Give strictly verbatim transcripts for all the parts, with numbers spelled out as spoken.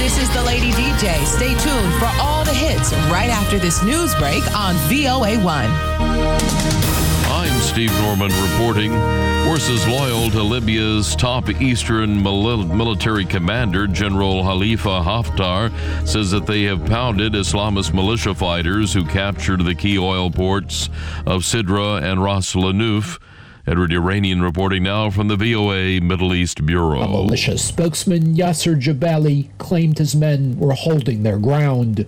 This is the Lady D J. Stay tuned for all the hits right after this news break on V O A one. I'm Steve Norman reporting. Forces loyal to Libya's top eastern mil- military commander, General Khalifa Haftar, says that they have pounded Islamist militia fighters who captured the key oil ports of Sidra and Ras Lanuf. Edward Iranian reporting now from the V O A Middle East Bureau. A militia spokesman, Yasser Jabali, claimed his men were holding their ground.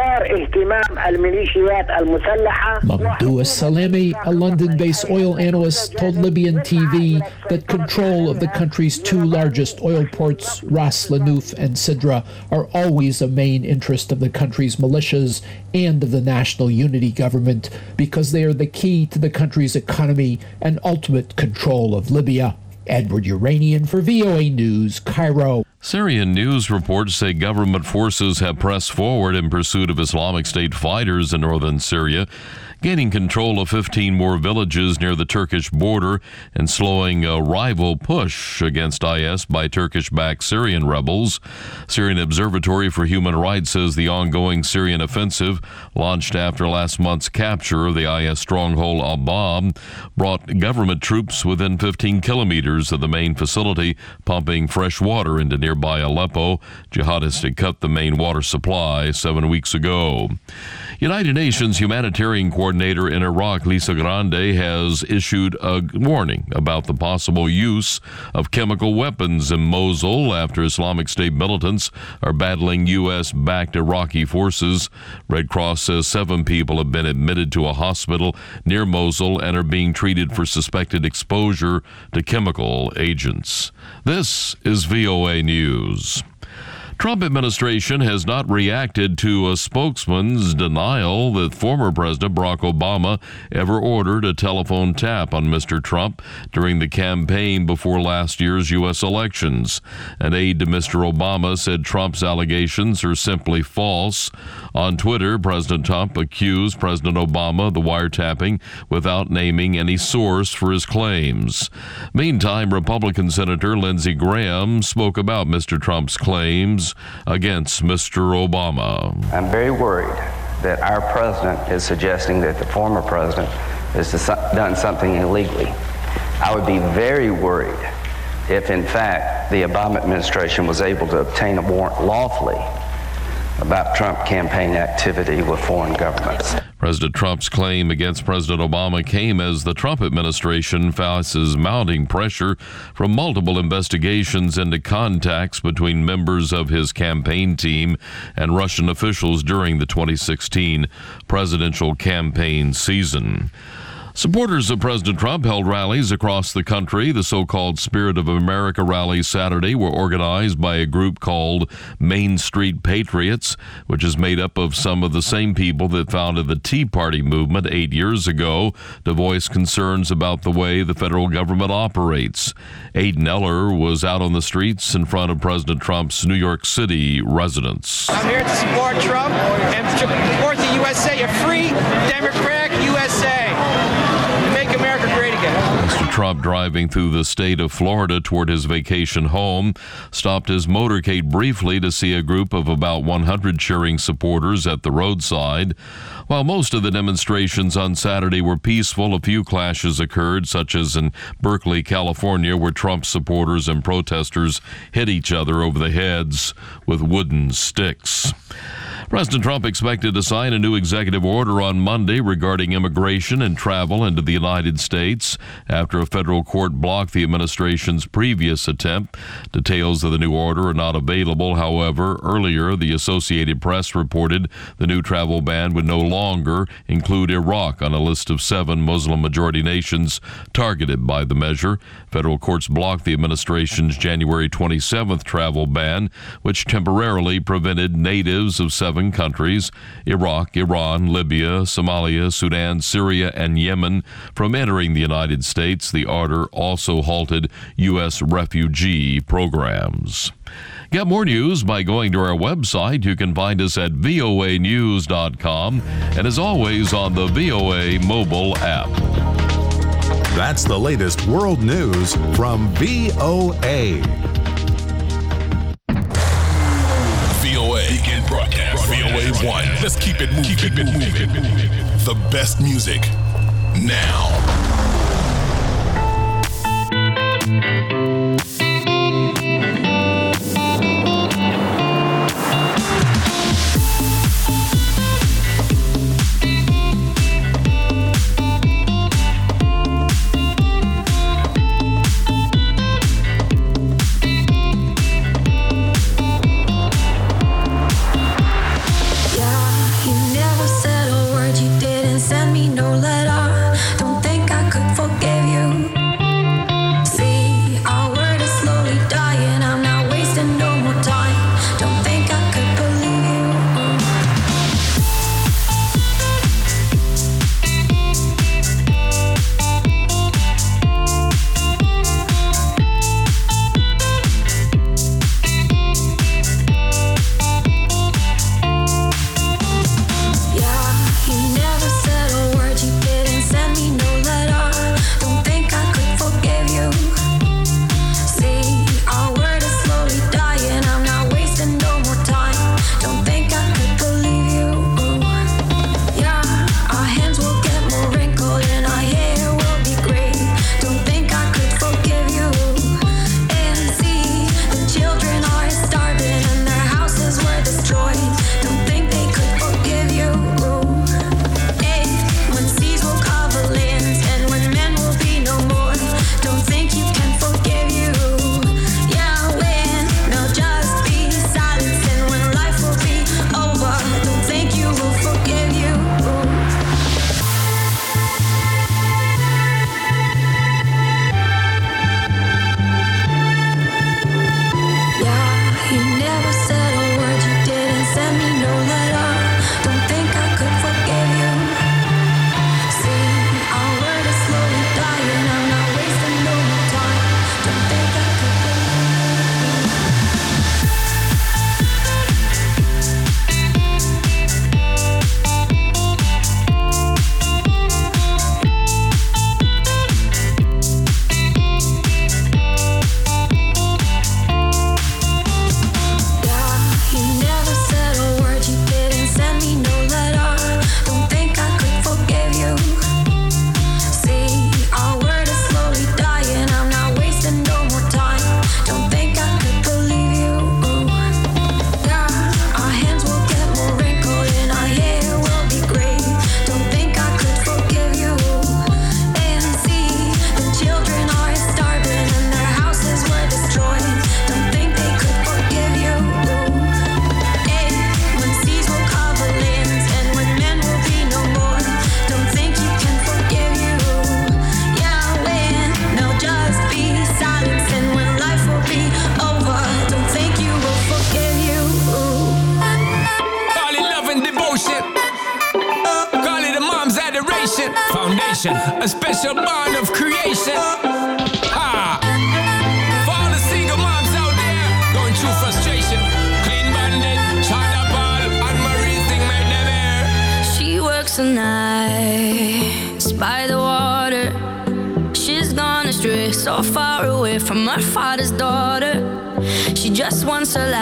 Mamdouh Salami, a London-based oil analyst, told Libyan T V that control of the country's two largest oil ports, Ras Lanuf and Sidra, are always a main interest of the country's militias and of the National Unity Government because they are the key to the country's economy and ultimate control of Libya. Edward Uranian for V O A News, Cairo. Syrian news reports say government forces have pressed forward in pursuit of Islamic State fighters in northern Syria, gaining control of fifteen more villages near the Turkish border and slowing a rival push against I S by Turkish-backed Syrian rebels. Syrian Observatory for Human Rights says the ongoing Syrian offensive, launched after last month's capture of the I S stronghold Al-Bab, brought government troops within fifteen kilometers of the main facility, pumping fresh water into nearby Aleppo. Jihadists had cut the main water supply seven weeks ago. United Nations humanitarian coordinator in Iraq, Lisa Grande, has issued a warning about the possible use of chemical weapons in Mosul after Islamic State militants are battling U S-backed Iraqi forces. Red Cross says seven people have been admitted to a hospital near Mosul and are being treated for suspected exposure to chemical agents. This is V O A News. Trump administration has not reacted to a spokesman's denial that former President Barack Obama ever ordered a telephone tap on Mister Trump during the campaign before last year's U S elections. An aide to Mister Obama said Trump's allegations are simply false. On Twitter, President Trump accused President Obama of the wiretapping without naming any source for his claims. Meantime, Republican Senator Lindsey Graham spoke about Mister Trump's claims against Mister Obama. I'm very worried that our president is suggesting that the former president has done something illegally. I would be very worried if, in fact, the Obama administration was able to obtain a warrant lawfully about Trump campaign activity with foreign governments. President Trump's claim against President Obama came as the Trump administration faces mounting pressure from multiple investigations into contacts between members of his campaign team and Russian officials during the twenty sixteen presidential campaign season. Supporters of President Trump held rallies across the country. The so-called Spirit of America rallies Saturday were organized by a group called Main Street Patriots, which is made up of some of the same people that founded the Tea Party movement eight years ago to voice concerns about the way the federal government operates. Aiden Eller was out on the streets in front of President Trump's New York City residence. I'm here to support Trump and to support the U S A, a free, democratic U S A. Make America great again. Mister Trump, driving through the state of Florida toward his vacation home, stopped his motorcade briefly to see a group of about one hundred cheering supporters at the roadside. While most of the demonstrations on Saturday were peaceful, a few clashes occurred, such as in Berkeley, California, where Trump supporters and protesters hit each other over the heads with wooden sticks. President Trump expected to sign a new executive order on Monday regarding immigration and travel into the United States after a federal court blocked the administration's previous attempt. Details of the new order are not available. However, earlier, the Associated Press reported the new travel ban would no longer include Iraq on a list of seven Muslim-majority nations targeted by the measure. Federal courts blocked the administration's January twenty-seventh travel ban, which temporarily prevented natives of seven countries, Iraq, Iran, Libya, Somalia, Sudan, Syria, and Yemen, from entering the United States. The order also halted U S refugee programs. Get more news by going to our website. You can find us at V O A news dot com and, as always, on the V O A mobile app. That's the latest world news from V O A. one. Let's keep it moving. Keep it moving. The best music now. A special bond of creation. Ah. For all the single moms out there going through frustration. Clean Bandit, China Ball, and Marie thing made them air. She works the nights by the water. She's gone astray, so far away from her father's daughter. She just wants a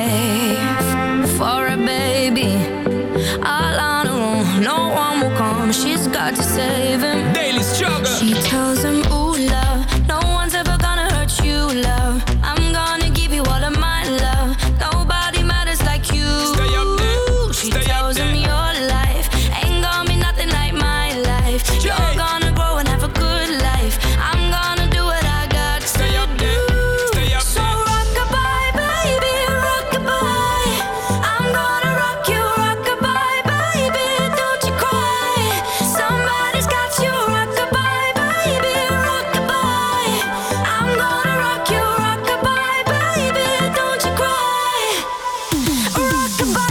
life for a baby. All on her own, no one will come. She's got to save him. Daily struggle. She tells him, ooh, love, no one's ever gonna hurt you, love. I'm gonna give you all of my love. Nobody matters like you. Stay up there. She Stay tells up there. him your life ain't gonna be nothing like my life. You're Hey. gonna grow and have a good life. I'm gonna do what I got to Stay up do. there. Stay up So there. rock-a-bye, baby, rock-a-bye. I'm gonna rock you, rock-a-bye, baby, don't you cry. Somebody's got you, rock-a-bye, baby, rock-a-bye. I'm gonna rock you, rock-a-bye, baby, don't you cry. Rock-a-bye.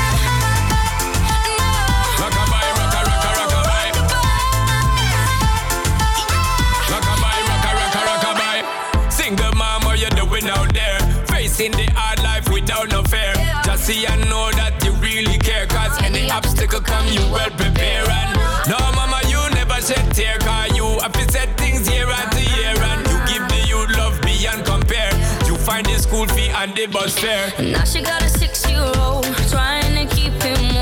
Rock-a-bye, rocka, rocka, rock-a-bye. Rock-a-bye, rocka, rocka, rock-a-bye. Single mom, what you doing out there? Facing the hard life without no fear. Just see and know that you really care. Cause any obstacle come, you well prepare. And no, mama, you never shed tear. Cause you have to set things year after year. And you give the youth love beyond compare. You find the school fee and the bus fare. Now she got a six-year-old trying to keep him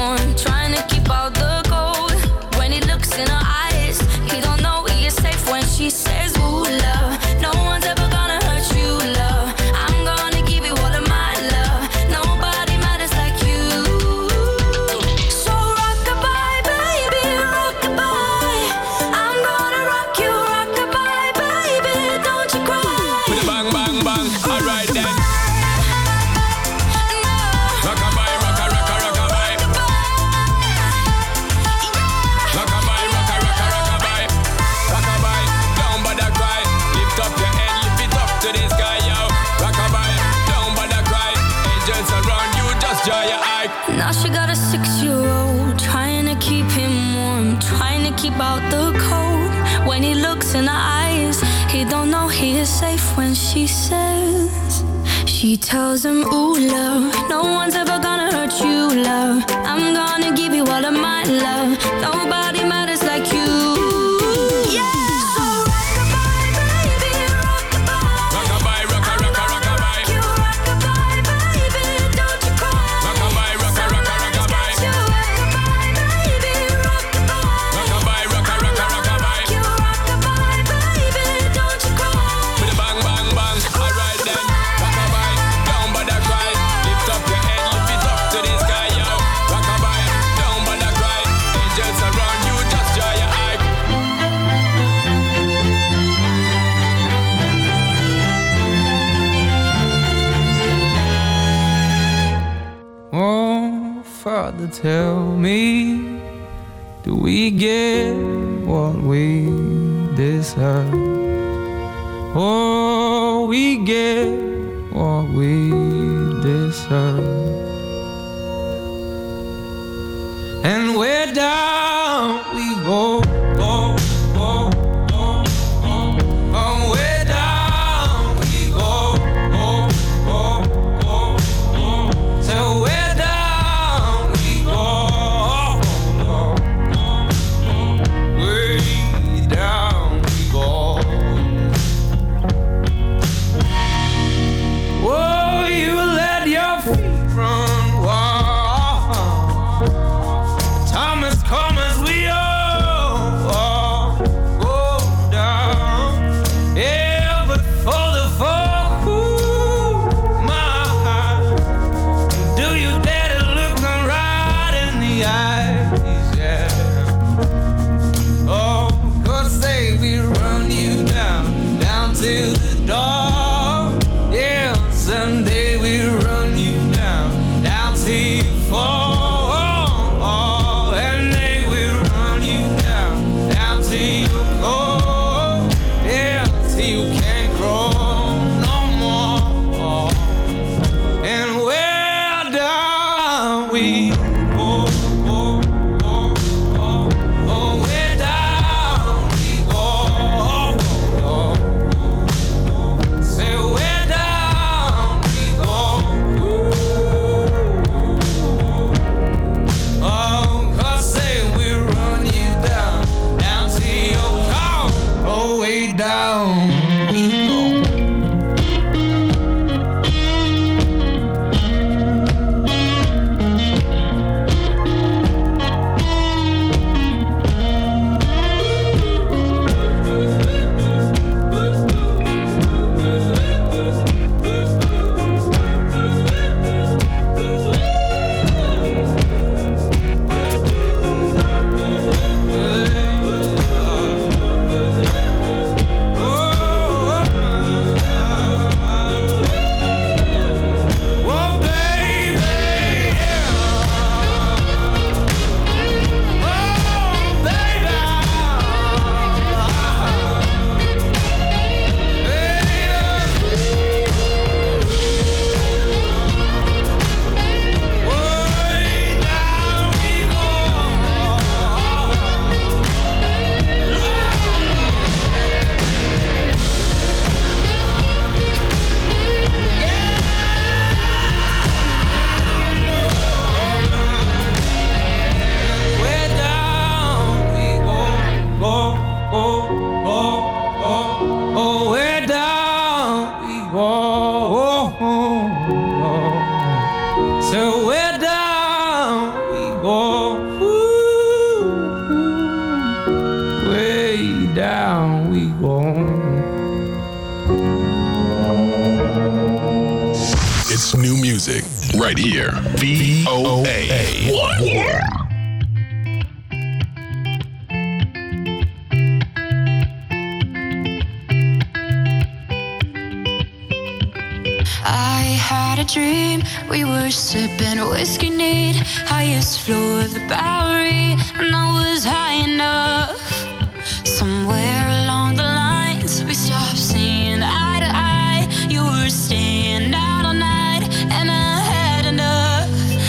just joy your eye. Now she got a six-year-old, trying to keep him warm, trying to keep out the cold. When he looks in her eyes, he don't know he is safe when she says, she tells him, ooh, love, no one's ever gonna hurt you, love. I'm gonna give you all of my love. Nobody matters like you. Father, tell me, do we get what we deserve? Oh, we get what we deserve. And where down we go, go, go, go, go. Oh, where down we go, go, go, go, go. So where right here. V O A one. Yeah. I had a dream, we were sipping whiskey neat, highest floor of the Bowery, and I was high enough. Somewhere along the lines, we stopped seeing eye to eye. You were staying out all night, and I had enough.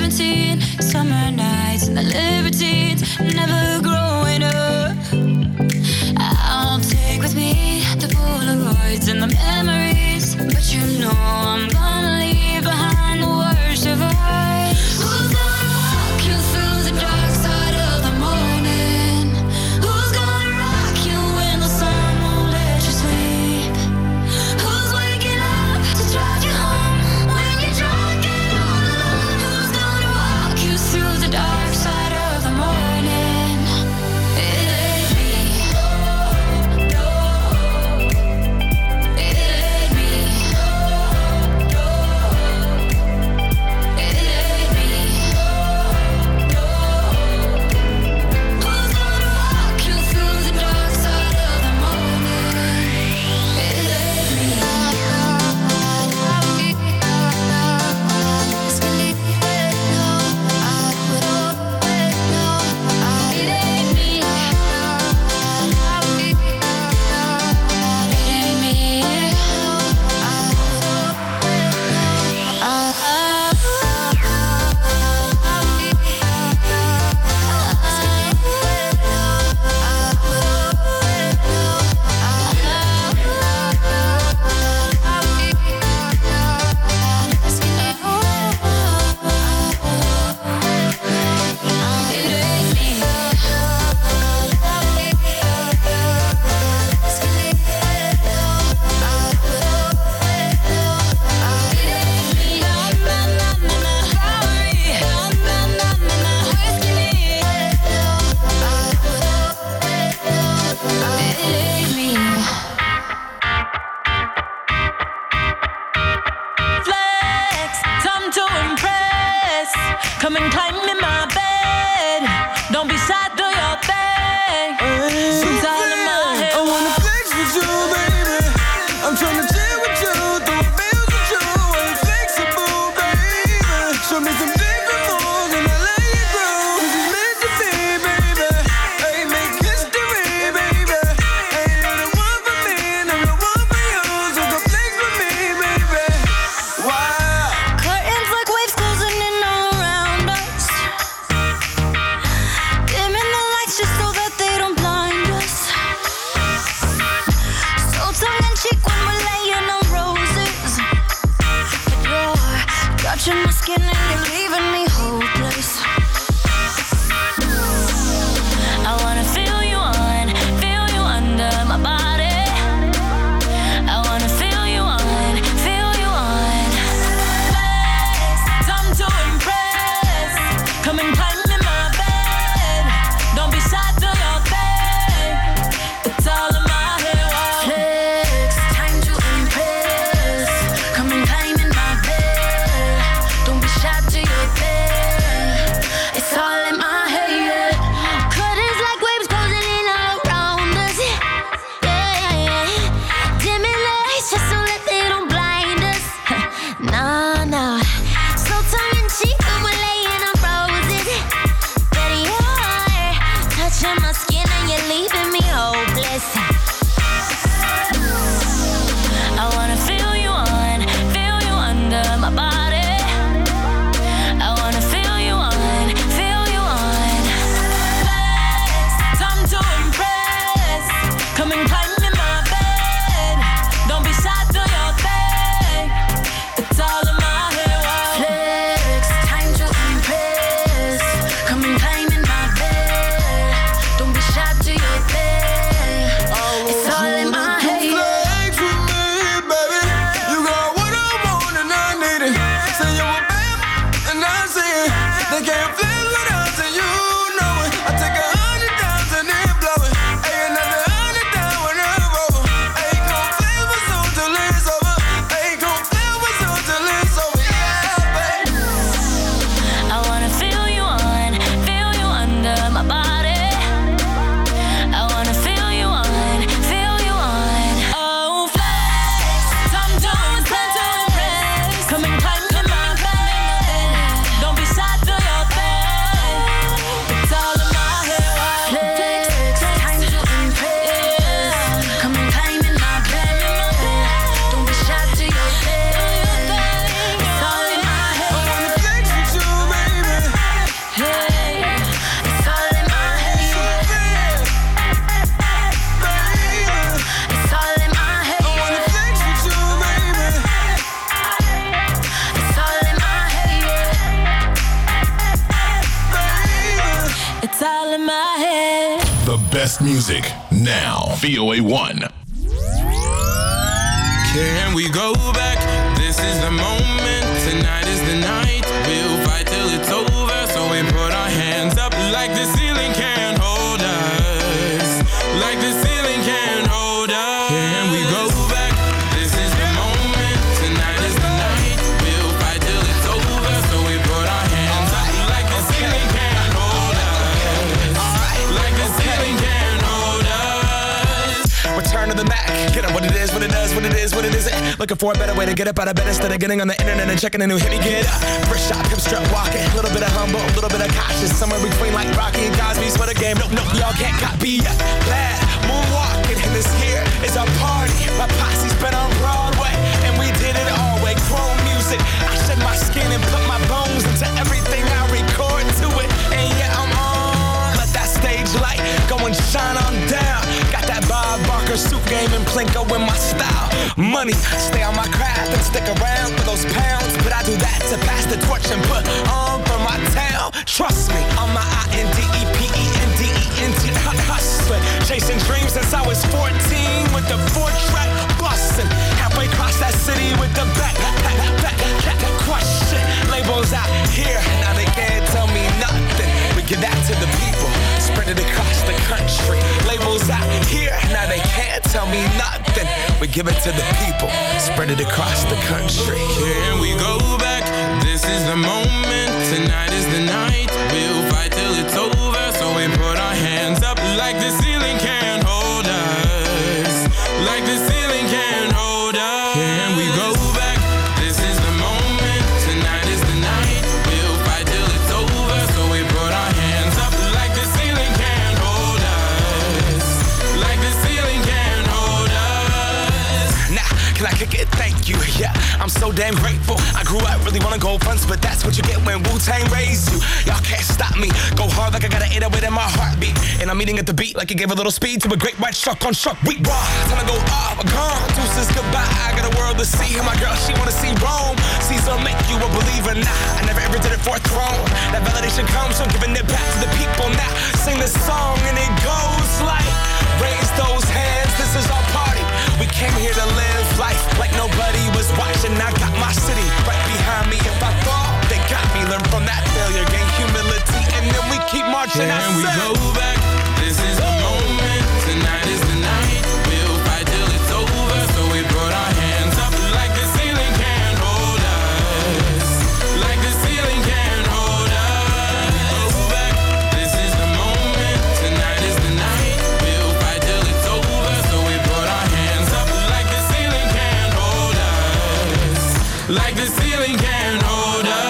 seventeen, summer nights and the libertines, never growing up. I'll take with me the Polaroids and the memories, but you know I'm gonna leave behind the worst of us. Who's gonna walk you through the dark side of the morning? Who's gonna rock you when the sun won't let you sleep? Who's waking up to drive you home when you're drunk and all alone? Who's gonna walk you through the dark side of the morning? It ain't me. No, it ain't me. No, it ain't me. No, who's gonna walk you through the dark side of the morning? It ain't me. Flex, time to impress. Come and climb in my bed. Don't be shy, do your thing. It's all in my head. I wanna flex with you, baby. I'm tryna chill with you, throw bills with you. Ain't flexible, baby. Show me some different moves and I let you through. This is meant to be, baby. Hey, make history, baby. Ain't you're the one for me, and I'm the one for you. So come flex with me, baby. Wow. Curtains like waves closing in all around us. my head. The best music now. V O A one. Can we go back? This is the moment. Tonight is the night. We'll fight till it's over. So we put our hands up like the ceiling can't hold us. Like the ceiling can't hold us. Can we go back? This is the moment. Tonight is the night. We'll fight till it's over. So we put our hands up like the ceiling can't hold us. Like the ceiling can't hold us. Return to the Mac. Get up what it is, what it does, what it is, what it isn't. Looking for a better way to get up out of bed instead of getting on the internet and checking a new hit. Me get up, first shot, hip strut walking. A little bit of humble, a little bit of cautious. Somewhere between like Rocky and Cosby's for the game. Nope, nope, y'all can't copy yet. Glad moonwalking, and this here is a party. My posse's been on Broadway, and we did it all way. Chrome music, I shed my skin and put my bones into everything I record to it. And yeah, I'm on. Let that stage light go and shine on down. Got that Bob Barker suit game and Plinko in my style. Money, stay on my craft and stick around for those pounds. But I do that to pass the torch and put on for my town. Trust me, I'm my I N D E P E N D E N T hustling. Chasing dreams since I was fourteen with the four-track bustin'. Halfway across that city with the back, back, back, back, back, question. Labels out here, now they can't tell me nothing. We give that to the people, spread it across the country. Labels out here, now they can't tell me nothing. We give it to the people, spread it across the country. Can we go back? This is the moment. Tonight is the night. We'll fight till it's over. So we put our hands up like the ceiling can't hold us. Like the ceiling can't hold us. Can we go back? This is the moment. Tonight is the night. We'll fight till it's over. So we put our hands up like the ceiling can't hold us. Like the ceiling can't hold us. Nah, can I kick it? Thank you, yeah, I'm so damn grateful. I grew up really wanna go fronts, but that's what you get when Wu-Tang raised you. Y'all can't stop me, go hard like I got an eight oh eight in my heartbeat. And I'm eating at the beat like it gave a little speed to a great white shark on shark week. Raw, time to go off, I'm gone, deuces goodbye. I got a world to see, and my girl, she wanna see Rome. Caesar make you a believer, nah, I never ever did it for a throne. That validation comes from giving it back to the people. Now, sing this song and it goes like, raise those hands, this is our party. We came here to live life like nobody was watching. I got my city right behind me. If I fall, they got me. Learn from that failure, gain humility, and then we keep marching. Can we go back? This is the moment. Tonight is the night. We'll fight till it's over. So we put our hands up like the ceiling can't hold us. Like the ceiling can't hold us. Go back. This is the moment. Tonight is the night. We'll fight till it's over. So we put our hands up like the ceiling can't hold us. Like the ceiling can't hold us.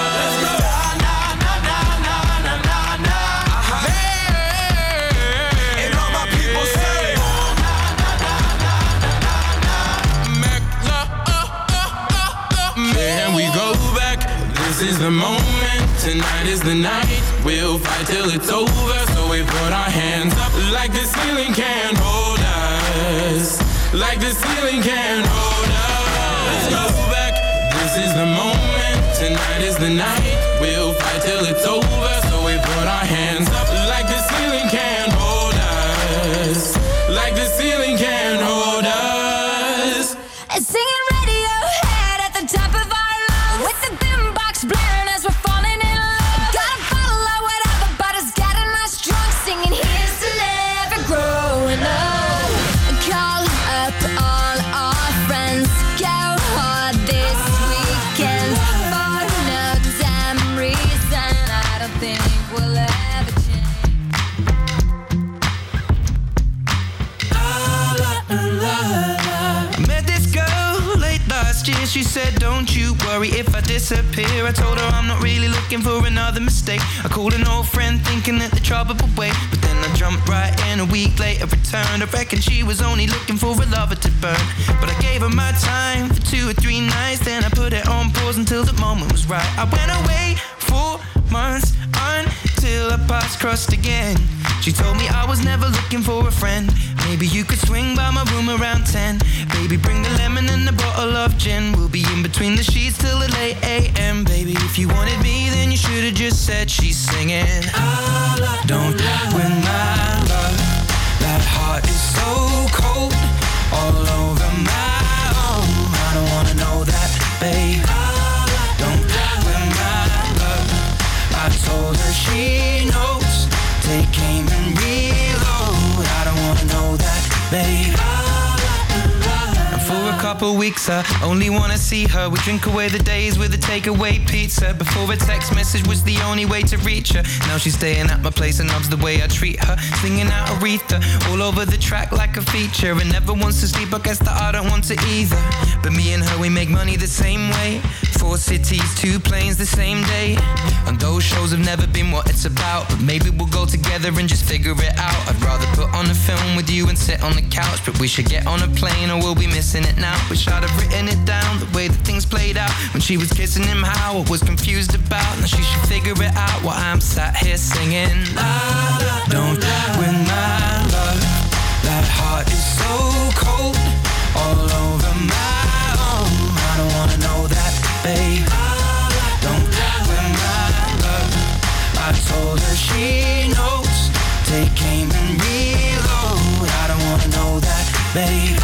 This is the moment, tonight is the night. We'll fight till it's over. So we put our hands up like the ceiling can't hold us. Like the ceiling can't hold us. Let's go back. This is the moment, tonight is the night. We'll fight till it's over. So we put our hands up like the ceiling can't hold us. Like the ceiling can't hold us. Singing Radiohead at the top of our lungs with the blaring as we're falling in love. Gotta follow whatever, but it's getting us drunk. Singing here's to never growing up. Call up all our friends. Go hard this weekend. For no damn reason, I don't think we'll ever change. I met this girl late last year. She said, don't you worry if I disappear. I told her I'm not really looking for another mistake. I called an old friend thinking that the trouble would wait, but then I jumped right in. A week later returned. I reckon she was only looking for a lover to burn, but I gave her my time for two or three nights. Then I put it on pause until the moment was right. I went away for months until our paths crossed again. She told me I was never looking for a friend. Maybe you could swing by my room around ten. Baby, bring the lemon and a bottle of gin. We'll be in between the sheets till the late a m. Baby, if you wanted me, then you should should've just said she's singing. Don't win my love. That heart is so cold, all over my own. I don't wanna know that, babe. Don't win my love. I told her she knows. Take aim and reload. I don't wanna know that, babe. And for a couple weeks I only wanna see her. We drink away the days with a takeaway pizza. Before a text message was the only way to reach her. Now she's staying at my place and loves the way I treat her. Singing out Aretha all over the track like a feature. And never wants to sleep, I guess that I don't want to either. But me and her, we make money the same way. Four cities, two planes the same day. And those shows have never been what it's about. But maybe we'll go together and just figure it out. I'd rather put on a film with you and sit on the couch. But we should get on a plane or we'll be missing it now. Wish I'd have written it down, the way that things played out. When she was kissing him, how I was confused about. Now she should figure it out while I'm sat here singing. Don't win my love. That heart is so cold, all over my own. I don't wanna know that, babe. Don't win my love. I told her she knows. Take aim and reload. I don't wanna know that, babe.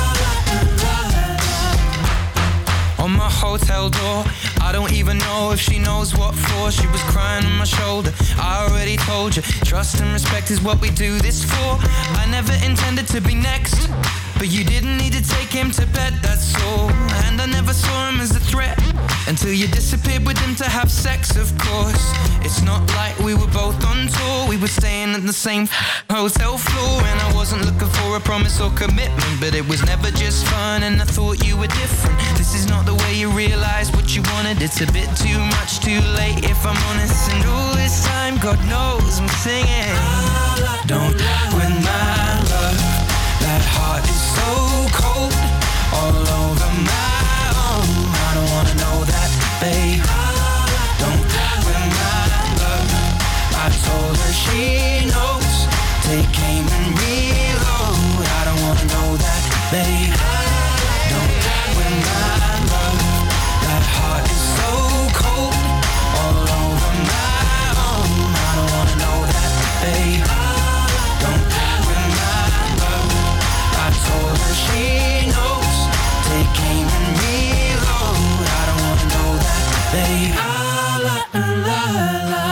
On my hotel door, I don't even know if she knows what for. She was crying on my shoulder, I already told you. Trust and respect is what we do this for. I never intended to be next, but you didn't need to take him to bed, that's all. And I never saw him as a threat, until you disappeared with him to have sex, of course. It's not like we were both on tour. We were staying at the same hotel floor. And I wasn't looking for a promise or commitment, but it was never just fun and I thought you were different. This is not the way you realize what you wanted. It's a bit too much too late if I'm honest. And all this time, God knows I'm singing. Don't win my love. That heart is so cold, all over my own. I don't wanna know that, babe. Don't win my love. I told her she knows. Take aim and reload. I don't wanna know that, babe. Don't win my love. That heart is so cold, all over my own. I don't wanna know that, babe. Don't win my love. I told her she knows. Take aim and reload. I don't wanna know that, babe. La, la, la, la.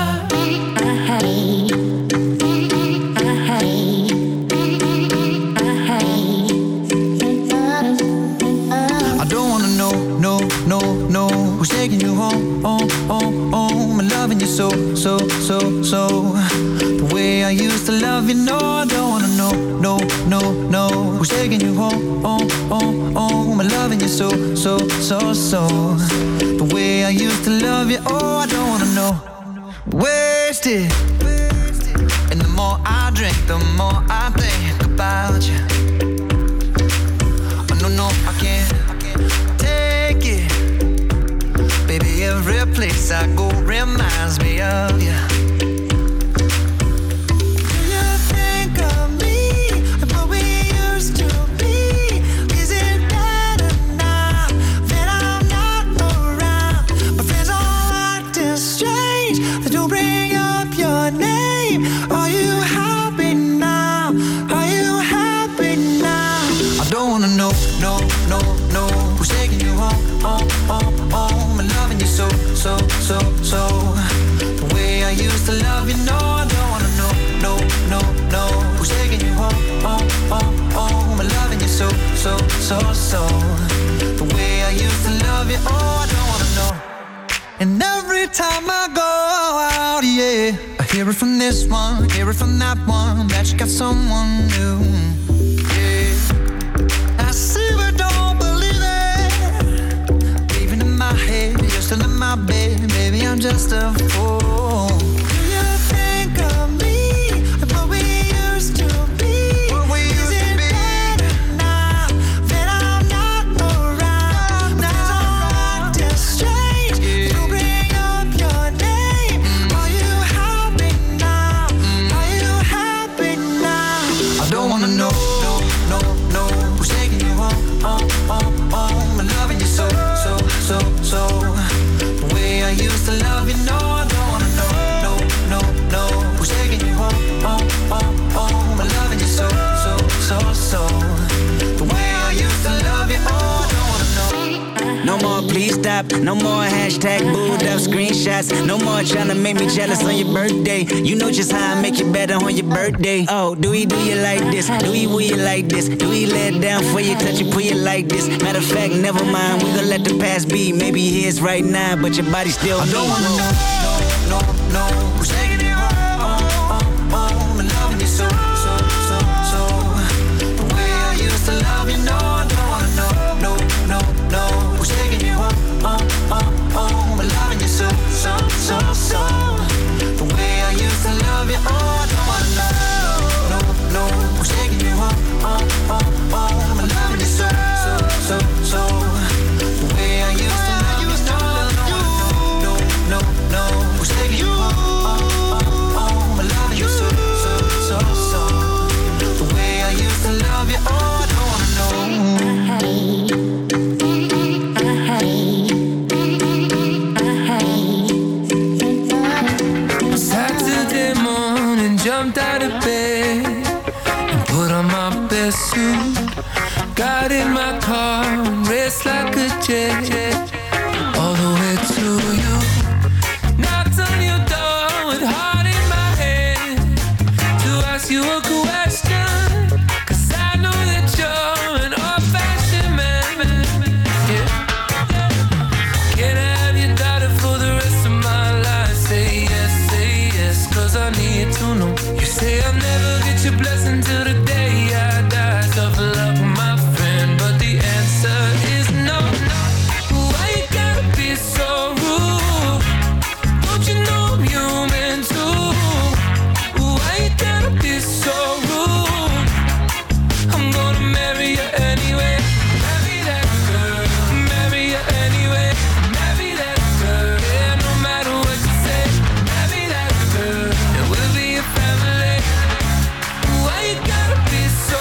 I don't wanna know, no, no, no. Who's taking you home, home, home, home? I'm loving you so, so, so, so. The way I used to love you, no, I don't wanna know, no, no, no. Who's taking you home, home, home, home? I'm loving you so, so, so, so. The way I used to love you, oh, I don't wanna know. Wasted. And the more I drink, the more I think about you. Oh, no, no, I can't take it. Baby, every place I go reminds me of you. So, so, so, the way I used to love you, no, I don't wanna know, no, no, no. Who's taking you home, home, home, home? I'm loving you so, so, so, so. The way I used to love you, oh, I don't wanna know. And every time I go out, yeah, I hear it from this one, hear it from that one, that you got someone new. Yeah, I see but don't believe it. Even in my head, you're still in my bed, baby, I'm just a fool. Do you think of me, of what we used to be? What we used to be. Better now that I'm not around? Now I'm acting strange. Yeah. You bring up your name. Mm. Are you happy now? Mm. Are you happy now? I don't wanna know, no, no, no. Who's taking you home, home, home, home? I'm loving you so, so, so, so. I used to love you, no, I don't stop. No more hashtag booed up screenshots. No more trying to make me jealous on your birthday. You know just how I make you better on your birthday. Oh, do we do you like this? Do we will you like this? Do we let it down for you, touch you, pull you like this? Matter of fact, never mind, we gon' let the past be. Maybe here's right now, but your body still. I don't wanna know, no, no, no, who's taking you home, oh, oh, oh, and loving you so, so, so, so. The way I used to love you, no, I don't wanna know, no, no, no, who's taking you home, oh, oh, oh, and loving you so, so, so, so. The way I used to love you, oh, I don't wanna know, no, no, who's taking you home, oh, oh, oh, and loving you so, so, so, so. The way I used to love you, no, no, no, no, who's taking you home, oh, oh, oh, and loving you so, so, so, so. The way I used to love you, oh, I don't wanna know. Saturday morning, jumped out of bed and put on my best suit. Got in my car and raced like a jet all the way to you. Knocked on your door with heart in my head to ask you a question, 'cause I know that you're an old-fashioned man. Yeah. Can I have your daughter for the rest of my life? Say yes, say yes, 'cause I need to know. You say I'll never get your blessing till the day I die. Tough luck, my friend, but the answer is no, no. Why you gotta be so rude? Don't you know I'm human too? Why you gotta be so rude? I'm gonna marry you anyway. Marry that girl, marry you anyway. Marry that girl, yeah, no matter what you say. Marry that girl, and we'll be a family. Why you gotta be so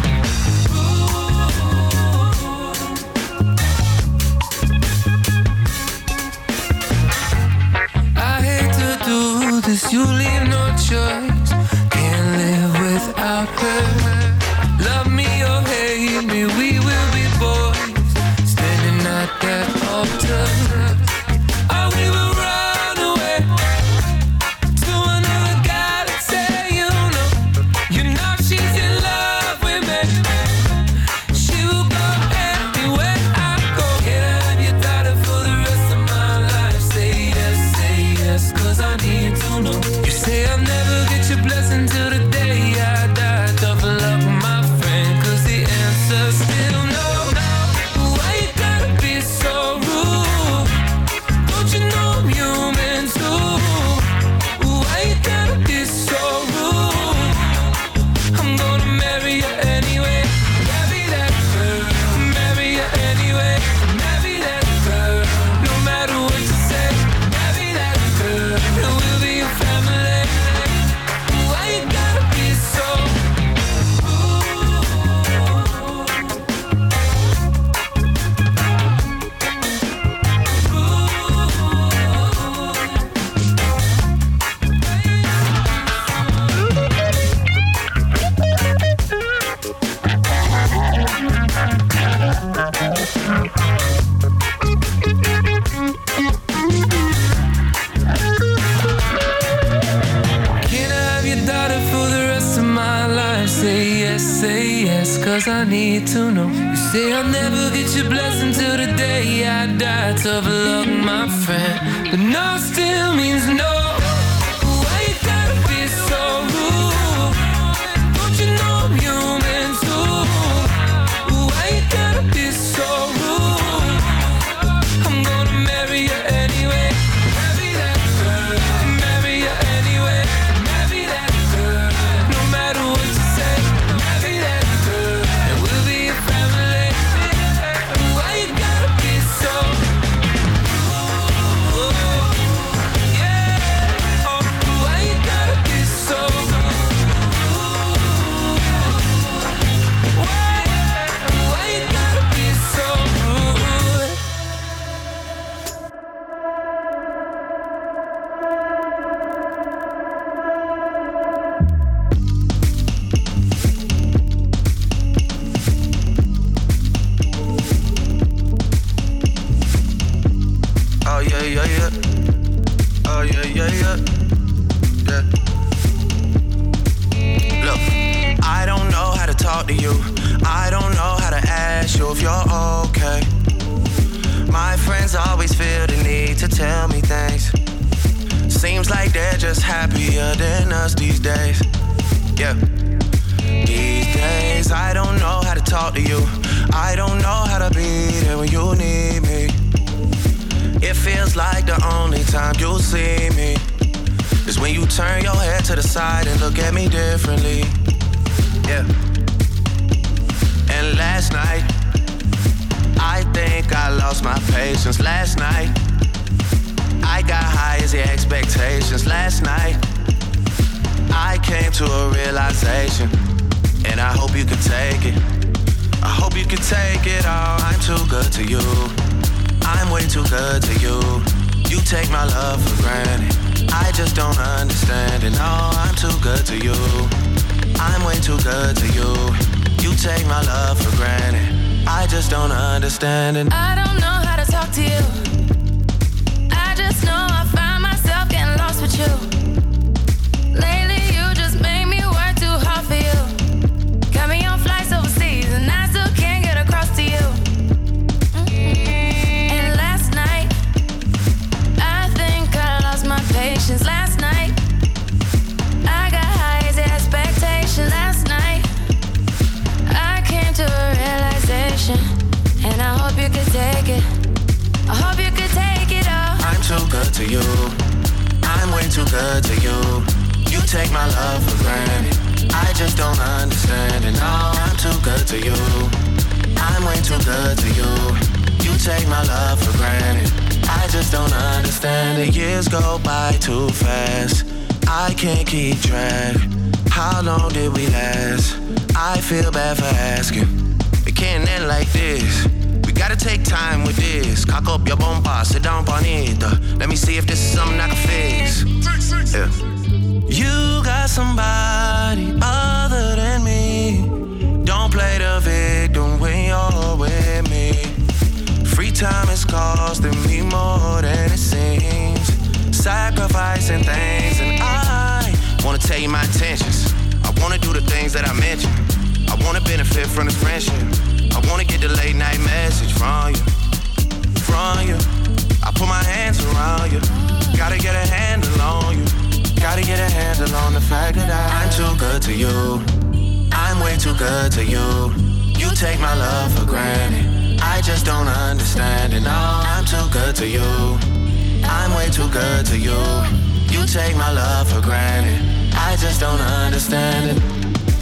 I hate to do this, you leave no choice. Can't live without her. Love me or hate me, we will be boys standing at that altar. Or we will run away to another guy that say you know. You know she's in love with me. She will go anywhere I go. Can I have your daughter for the rest of my life? Say yes, say yes, 'cause I need to know. You say I'll never get your blessing till the day I die. Tough luck, my friend, 'cause the answer's still no. Why you gotta be so rude? Don't you know I'm human too? Why you gotta be so rude? I'm gonna marry you anyway. Marry that girl, marry you anyway. Marry that girl, no matter what you say. Marry that girl, and we'll be a family. Why you gotta be so Can I have your daughter for the rest of my life? Say yes, say yes, 'cause I need to know. You say I'll never get your blessing till the day I die. Tough luck, my friend, but no still means no. Why you gotta be so rude? Don't you know I'm human too? Why you gotta be so rude? I'm gonna marry you anyway. Marry that girl, marry you anyway. Marry that girl, no matter what you say. Marry that girl, and we'll be a family. Why you gotta be so rude? Yeah. yeah, yeah. Look, I don't know how to talk to you. I don't know how to ask you if you're okay. My friends always feel the need to tell me things. Seems like they're just happier than us these days. Yeah. These days, I don't know how to talk to you. I don't know how to be there when you need me. It feels like the only time you'll see me is when you turn your head to the side and look at me differently. Yeah. And last night, I think I lost my patience. Last night, I got high as the expectations. Last night, I came to a realization, and I hope you can take it. I hope you can take it all. I'm too good to you. I'm way too good to you. You take my love for granted. I just don't understand it. No, I'm too good to you. I'm way too good to you. You take my love for granted. I just don't understand it. I don't know how to talk to you. I just know I find myself getting lost with you. Lately you just made me work too hard for you. Got me on flights overseas and I still can't get across to you. Mm-hmm. And last night, I think I lost my patience. Last night, I got high as expectation. Last night, I came to a realization, and I hope you could take it. I hope you could take it all. I'm too good to you. I'm way too good to you. You take my love for granted. I just don't understand it. No, I'm too good to you. I'm way too good to you. You take my love for granted. I just don't understand it. Years go by too fast. I can't keep track. How long did we last? I feel bad for asking. It can't end like this. We gotta take time with this. Cock up your bumper, sit down on it. Let me see if this is something I can fix. Yeah. You got somebody other than me. Don't play the victim when you're with me. Free time is costing me more than it seems. Sacrificing things, and I wanna tell you my intentions. I wanna do the things that I mentioned. I wanna benefit from this friendship. I wanna get the late night message from you, from you. I put my hands around you. Gotta get a handle on you. Gotta get a handle on the fact that I, I'm too good to you. I'm way too good to you. You take my love for granted. I just don't understand it. No, I'm too good to you. I'm way too good to you. You take my love for granted. I just don't understand it.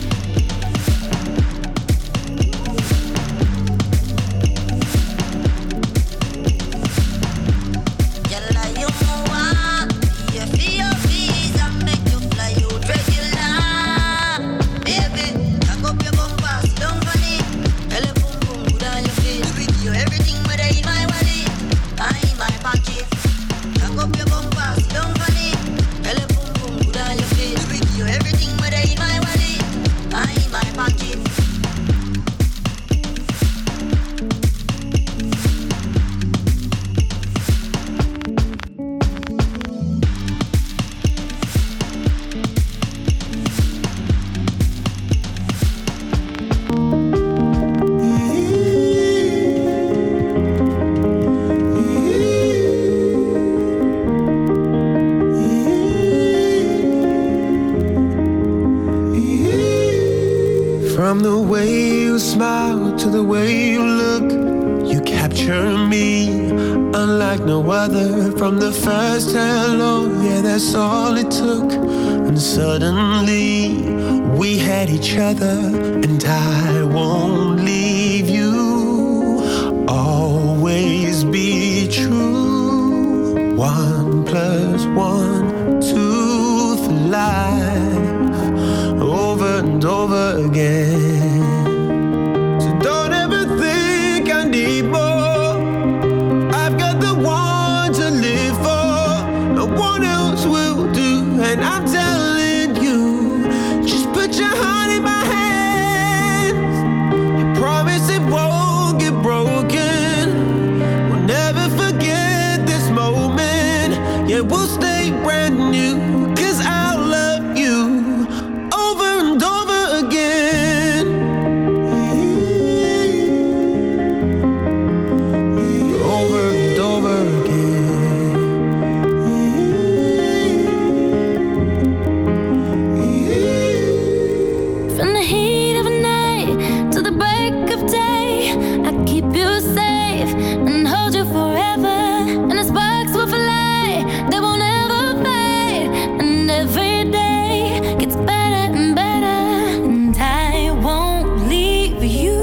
From the way you smile to the way you look, you capture me unlike no other. From the first hello, yeah, that's all it took. And suddenly we had each other, and I won't leave you. Always be true. One plus one, two for life. Over and over again. So don't ever think I need more. I've got the one to live for. No one else will do. And I'm telling you, just put your heart in my hands. I promise it won't get broken. We'll never forget this moment. Yeah, we'll stay brand new, 'cause I'll love you over and over again. Over and over again. From the heat of a night to the break of day, I keep you safe and hold you forever. And the sparks will fly, they won't ever fade. And every day gets better and better. And I won't leave you,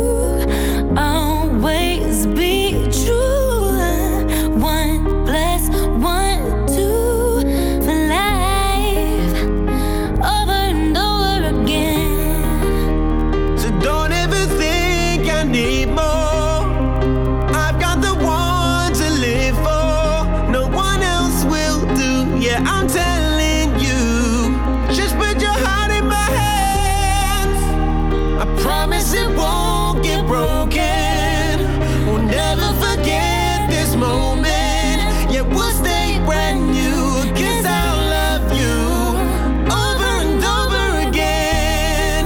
always be true. One plus one, two for life, over and over again. So don't ever think I need more. I've got the one to live for. No one else will do. Yeah, I'm telling you. Just put your heart in my hands. I promise it won't get broken. We'll never forget this moment. Yeah, we'll stay brand new. 'Cause I'll love you over and over again.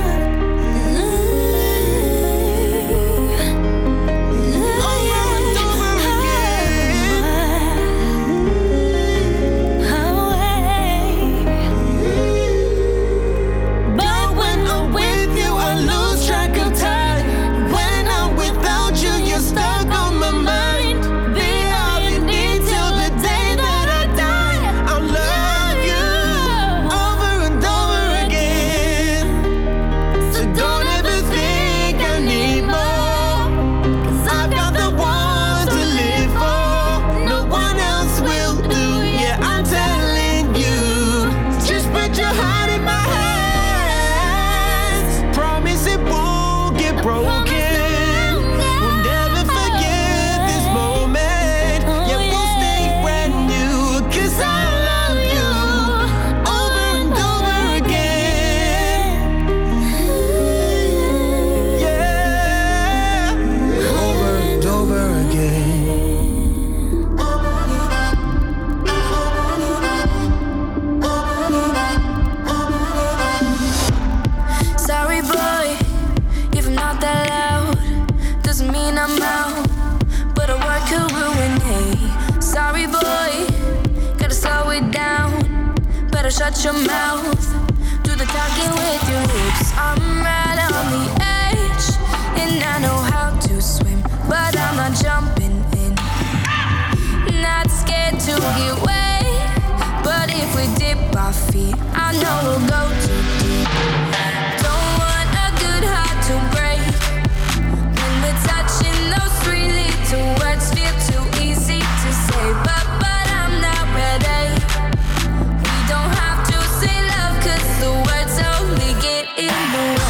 But when I'm with you, I lose track of time. When I'm without you, you're stuck on my mind. Be all you need till the day that I die. I'll love you over and over again. So don't ever think I need more. 'Cause I've got the one to live for. No one else will do. Yeah, I'm telling you. Just put your heart in my hands. Promise it won't get broken. We'll never forget this moment. Yeah, we'll stay brand new. 'Cause I love you over and over again. Yeah, over and over again. Sorry, boy, if I'm not that loud, doesn't mean I'm out, but a word could ruin me. Sorry, boy, gotta slow it down. Better shut your mouth, do the talking with your lips. I'm right on the edge, and I know how to swim, but I'm not jumping in. Not scared to get wet, but if we dip our feet, I know we'll go too deep. Don't want a good heart to break. When we're touching those three little words, feel too easy to say, but but I'm not ready. We don't have to say love, 'cause the words only get in the way.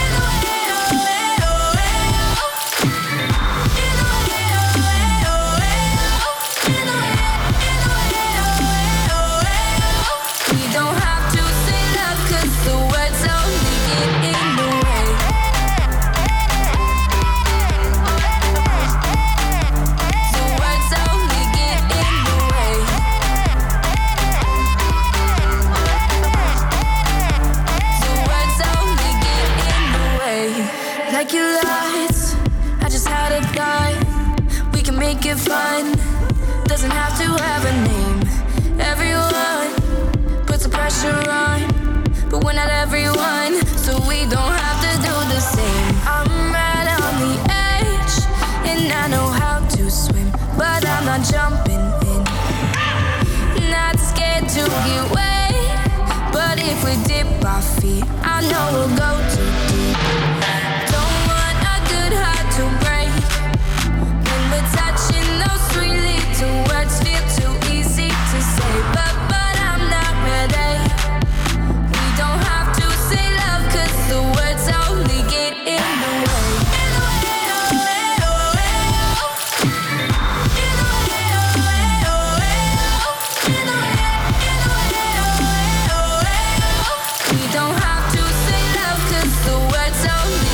We don't have to say love, 'cause the words only get in the way. The words only get in the way. The words only get in the way. Like your lights, I just had a thought. We can make it fun. Doesn't have to have a name. Everyone puts the pressure on, but we're not everyone, so we don't have to do the same. I'm right on the edge, and I know how to swim, but I'm not jumping in. Not scared to get wet, but if we dip our feet, I know we'll go too deep. Don't want a good heart to break. When we're touching those three little words, feel too easy to say, but but I'm not ready. We don't have to say love, 'cause the words only get in the way. We don't have to say love, 'cause the words only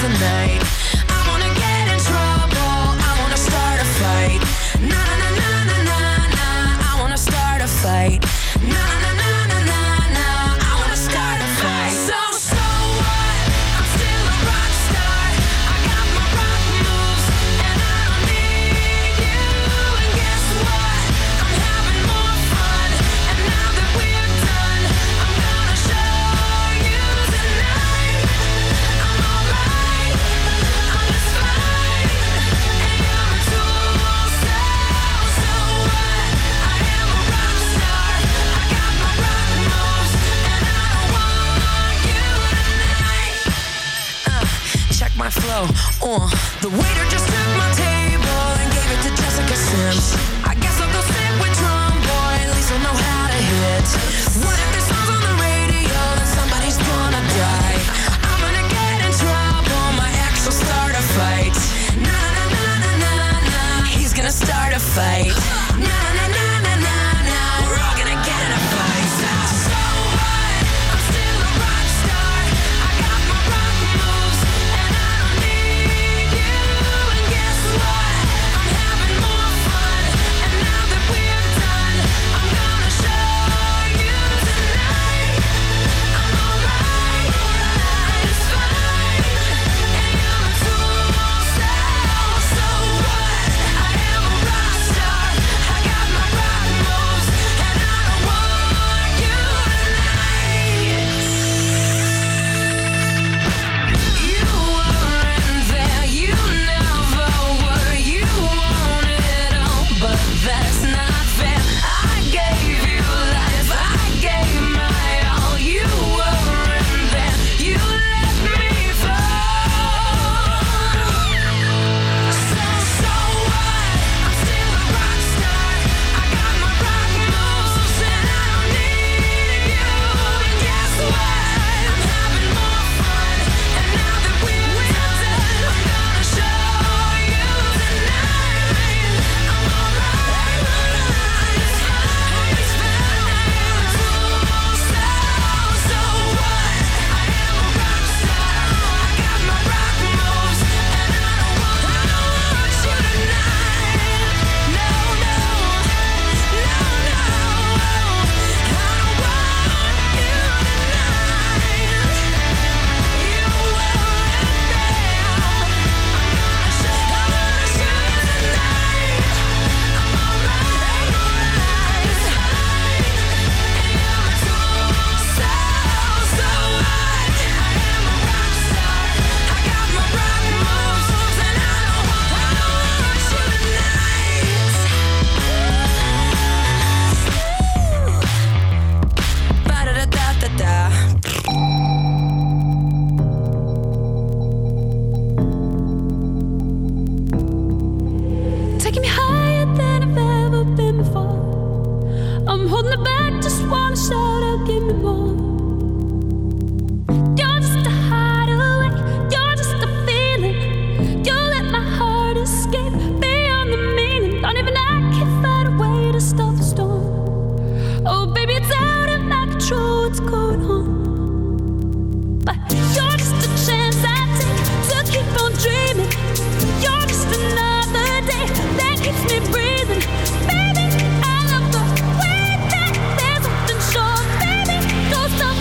tonight. I wanna get in trouble, I wanna start a fight. Na na na na na na, I wanna start a fight. Na na na na na na, I wanna start a fight. So so what? I'm still a rock star. I got my rock moves and I don't need you. And guess what? I'm having more fun. And now that we're done, I'm gonna show you tonight. I'm alright, I'm just fine. And you're a tool, so so what? I am a rock star. I got my rock moves and I don't want you tonight. Uh, check my flow. Uh, the waiter just took my table and gave it to Jessica Sims. I guess I'll go sit with Drum Boy, at least I know how to hit. What if this song's on the radio, then somebody's gonna die? I'm gonna get in trouble, my ex will start a fight. Na na na na na na, he's gonna start a fight. Na na na na na na, we're all gonna get in a fight. So, so what? I'm still a rock star. I got my rock moves and I don't need you. And guess what? I'm having more fun. And now that we're done, I'm gonna show you tonight. I'm alright, it's fine. And you're a tool, so so what? I am a rock star. I got my rock moves and I don't want you tonight. You weren't there, you never were. You wanted all, but that's not fair. I gave you life, I gave my all. You weren't there, you let me fall. So so what? I'm still a rock star. I got my rock moves and I don't need you. And guess what? I'm having more fun. And now that we're done, I'm gonna show you tonight. I'm alright, it's fine, it's fine. So so what? I am a rock star. I got my rock moves and I don't want, I don't want you tonight. No no no no, I don't want you tonight. You weren't there. I'm gonna show you tonight. I'm alright, it's fine. And you're a tool, so so what? I am a rock star. I got my rock moves and I don't want, I don't want you tonight. Ba-da-da-da-da-da. Taking me higher than I've ever been before. I'm holding it back, just wanna shout out, give me more. You're just a hideaway, you're just a feeling. You let my heart escape beyond the meaning. Don't even I can find a way to stop the storm. Oh baby, it's out of my control, what's going on? But you're just a chance I take to keep on dreaming. You're just another day that keeps me breathing. Baby, I love the way that there's something sure. Baby, don't stop.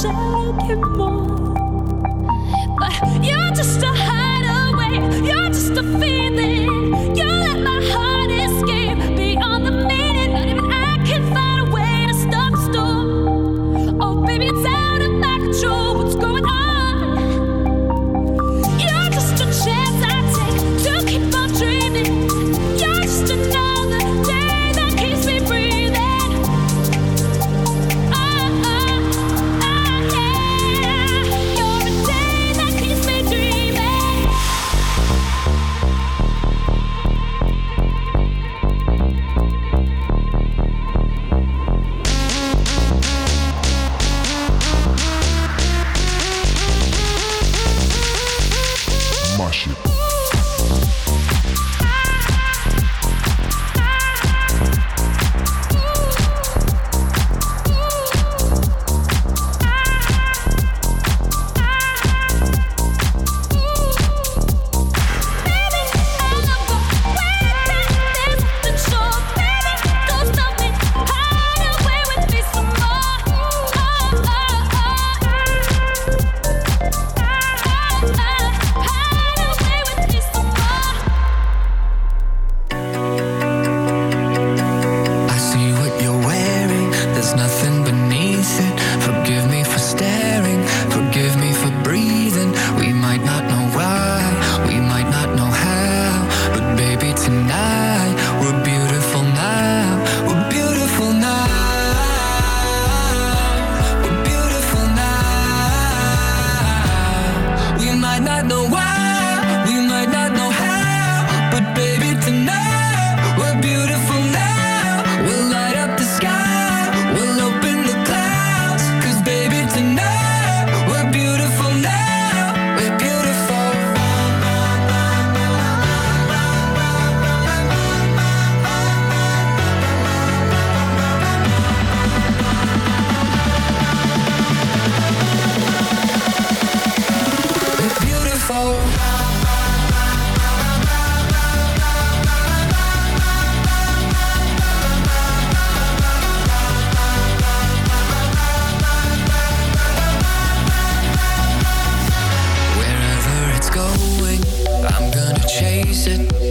share more. But you're just a hideaway, you're just a feeling. You let my heart escape beyond the meaning. Not even I can find a way to stop the storm. Oh, baby, it's out of my control. What's going on? You're just a chance I take to keep on dreaming. You're just another day that keeps me breathing. Oh, oh, oh, yeah. You're a day that keeps me dreaming. Mash it. I see what you're wearing, there's nothing beneath it. Forgive me for staring, forgive me for breathing. We might not know why, we might not know how, but baby, tonight we're beautiful now. We're beautiful now. We're beautiful now. We might not know why, we might not know how, but baby, tonight we're beautiful now. We'll light up the sky, we'll open the clouds, 'cause baby, tonight we're beautiful now. We're beautiful. We're beautiful. Wherever it's going, I'm gonna chase it.